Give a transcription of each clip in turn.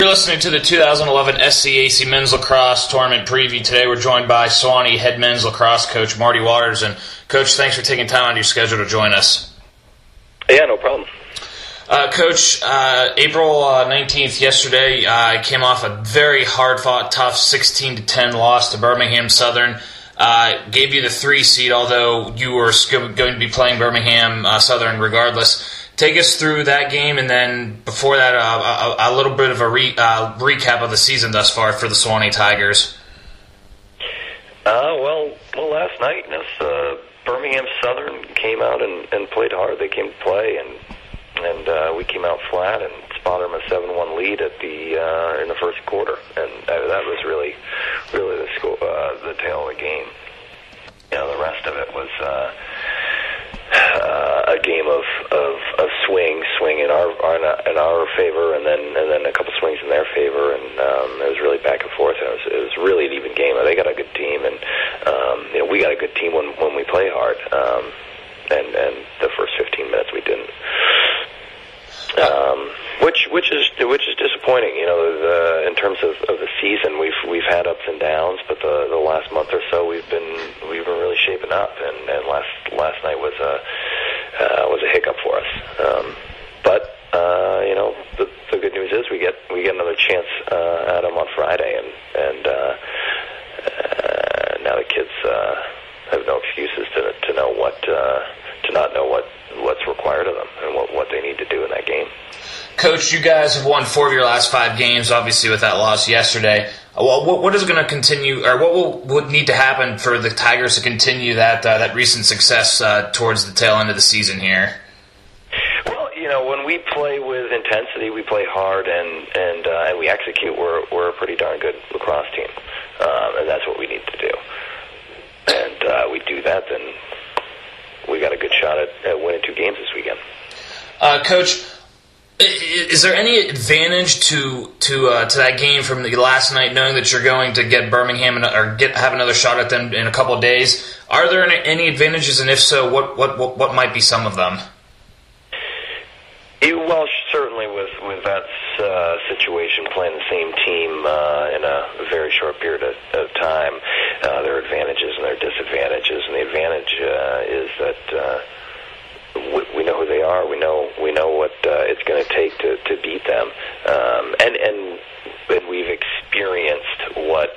You're listening to the 2011 SCAC Men's Lacrosse Tournament preview. Today we're joined by Sewanee head men's lacrosse coach Marty Waters. And Coach, thanks for taking time out of your schedule to join us. Yeah, no problem. Coach, April 19th, yesterday, came off a very hard-fought, tough 16-10 loss to Birmingham Southern. Gave you the 3 seed, although you were going to be playing Birmingham Southern regardless. Take us through that game, and then before that, a little bit of a recap of the season thus far for the Sewanee Tigers. Well, last night, Birmingham Southern came out and played hard. They came to play, and we came out flat and spotted them a 7-1 lead at in the first quarter, and that was really the tail of the game. You know, the rest of it was a game of swing in our favor, and then a couple swings in their favor, and it was really back and forth. And it was really an even game. They got a good team, and we got a good team when we play hard. And the first 15 minutes we didn't, which is disappointing. You know, in terms of the season, we've had ups and downs, but the last month or so we've been really shaping up, and last night was a hiccup for us. But the good news is we get another chance at them on Friday, and now the kids have no excuses to not know what's required of them and what they need to do in that game. Coach, you guys have won 4 of your last 5 games, obviously with that loss yesterday. What is going to continue, or what would need to happen for the Tigers to continue that recent success towards the tail end of the season here? Well, when we play with intensity, we play hard, and we execute. We're a pretty darn good lacrosse team, and that's what we need to do. And we do that, then we got a good shot at winning 2 games this weekend. Coach, is there any advantage to that game from the last night, knowing that you're going to get Birmingham or have another shot at them in a couple of days? Are there any advantages, and if so, what might be some of them? Well, certainly with that situation, playing the same team in a very short period of time, there are advantages and there are disadvantages. And the advantage is that we know who they are. We know what it's going to take to beat them, and we've experienced what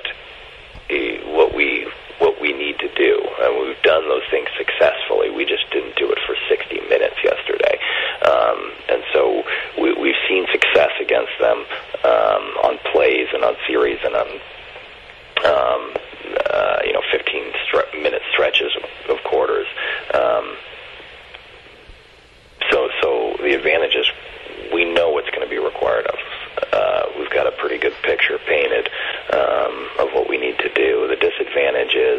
we need to do, and we've done those things successfully. We just didn't do it for 60 minutes yesterday, and so we've seen success against them on plays and on series and on 15-minute stretches of quarters. So the advantage is we know what's going to be required of us. We've got a pretty good picture painted of what we need to do. The disadvantage is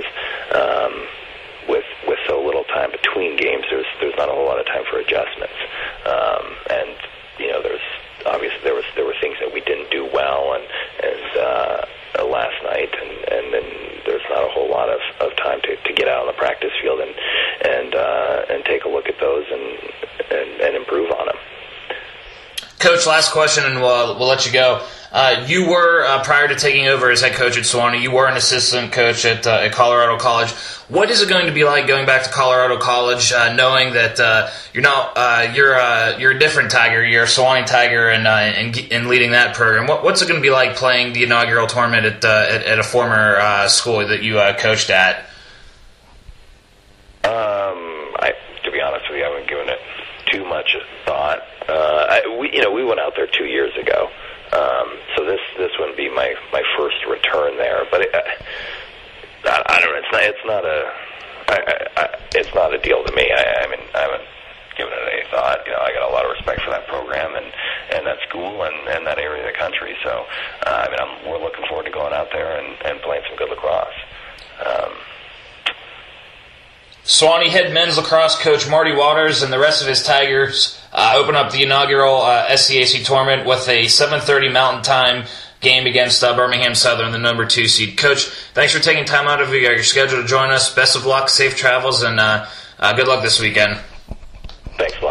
with so little time between games, there's not a whole lot of time for adjustments. And there's obviously there were things that we didn't do well and last night, and then there's not a whole lot of time to get out on the practice field and take a look at those and improve on them. Coach, last question, and we'll let you go. You were, prior to taking over as head coach at Sewanee, you were an assistant coach at Colorado College. What is it going to be like going back to Colorado College, knowing that you're a different Tiger, you're a Sewanee Tiger, and leading that program? What's it going to be like playing the inaugural tournament at a former school that you coached at? To be honest with you, I haven't given it too much thought. We went out there 2 years ago, so this wouldn't be my first return there. But I don't know. It's not a deal to me. I haven't given it any thought. I got a lot of respect for that program and that school and that area of the country. So we're looking forward to going out there and playing some good lacrosse. Sewanee head men's lacrosse coach Marty Waters and the rest of his Tigers open up the inaugural SCAC tournament with a 7:30 Mountain Time game against Birmingham Southern, the number 2 seed. Coach, thanks for taking time out of your schedule to join us. Best of luck, safe travels, and good luck this weekend. Thanks.